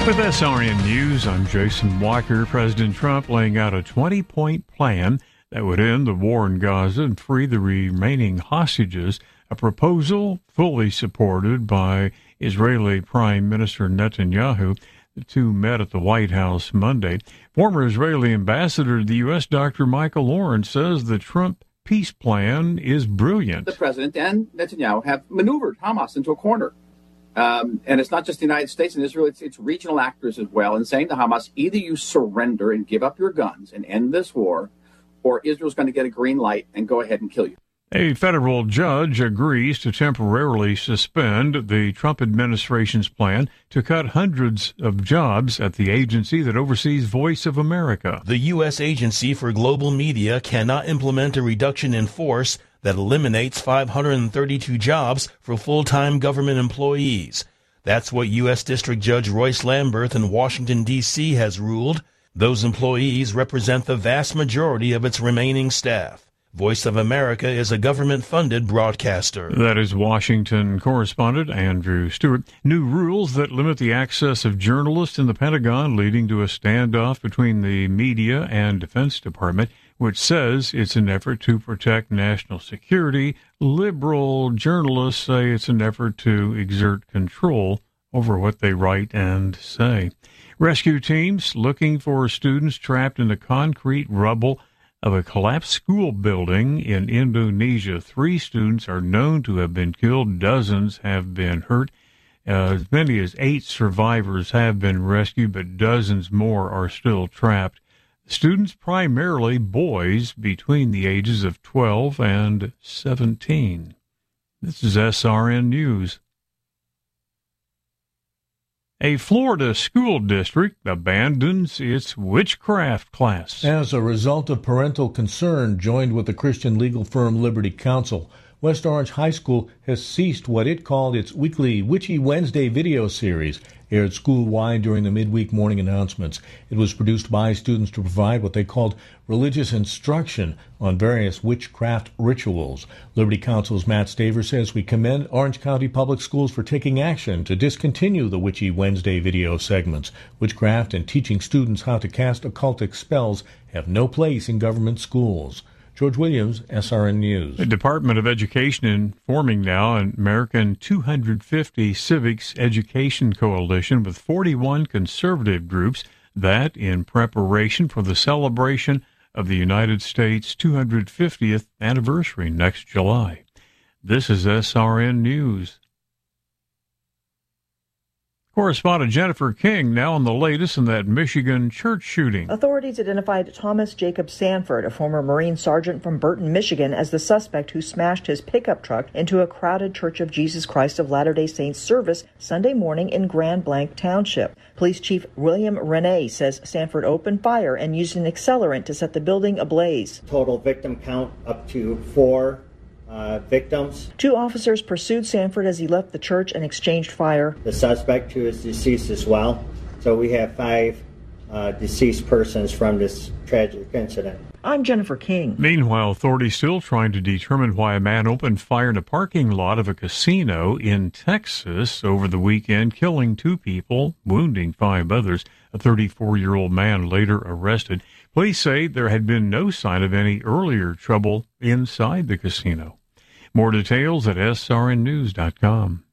With SRN News, I'm Jason Walker. President Trump laying out a 20-point plan that would end the war in Gaza and free the remaining hostages, a proposal fully supported by Israeli Prime Minister Netanyahu. The two met at the White House Monday. Former Israeli ambassador to the U.S., Dr. Michael Oren, says the Trump peace plan is brilliant. The president and Netanyahu have maneuvered Hamas into a corner. And it's not just the United States and Israel, it's regional actors as well, and saying to Hamas, either you surrender and give up your guns and end this war, or Israel's going to get a green light and go ahead and kill you. A federal judge agrees to temporarily suspend the Trump administration's plan to cut hundreds of jobs at the agency that oversees Voice of America. The U.S. Agency for Global Media cannot implement a reduction in force that eliminates 532 jobs for full-time government employees. That's what U.S. District Judge Royce Lamberth in Washington, D.C. has ruled. Those employees represent the vast majority of its remaining staff. Voice of America is a government-funded broadcaster. That is Washington correspondent Andrew Stewart. New rules that limit the access of journalists in the Pentagon, leading to a standoff between the media and Defense Department, which says it's an effort to protect national security. Liberal journalists say it's an effort to exert control over what they write and say. Rescue teams looking for students trapped in the concrete rubble of a collapsed school building in Indonesia. 3 students are known to have been killed. Dozens have been hurt. As many as 8 survivors have been rescued, but dozens more are still trapped. Students, primarily boys between the ages of 12 and 17. This is SRN News. A Florida school district abandons its witchcraft class. As a result of parental concern, joined with the Christian legal firm Liberty Counsel, West Orange High School has ceased what it called its weekly Witchy Wednesday video series, aired school-wide during the midweek morning announcements. It was produced by students to provide what they called religious instruction on various witchcraft rituals. Liberty Counsel's Matt Staver says, "We commend Orange County Public Schools for taking action to discontinue the Witchy Wednesday video segments. Witchcraft and teaching students how to cast occultic spells have no place in government schools." George Williams, SRN News. The Department of Education informing now an American 250 Civics Education Coalition with 41 conservative groups that, in preparation for the celebration of the United States' 250th anniversary next July. This is SRN News. Correspondent Jennifer King now on the latest in that Michigan church shooting. Authorities identified Thomas Jacob Sanford, a former Marine sergeant from Burton, Michigan, as the suspect who smashed his pickup truck into a crowded Church of Jesus Christ of Latter-day Saints service Sunday morning in Grand Blanc Township. Police Chief William Rene says Sanford opened fire and used an accelerant to set the building ablaze. Total victim count up to 4 victims. 2 officers pursued Sanford as he left the church and exchanged fire. The suspect, who is deceased as well. So we have 5 deceased persons from this tragic incident. I'm Jennifer King. Meanwhile, authorities still trying to determine why a man opened fire in a parking lot of a casino in Texas over the weekend, killing 2 people, wounding 5 others. A 34-year-old man later arrested. Police say there had been no sign of any earlier trouble inside the casino. More details at srnnews.com.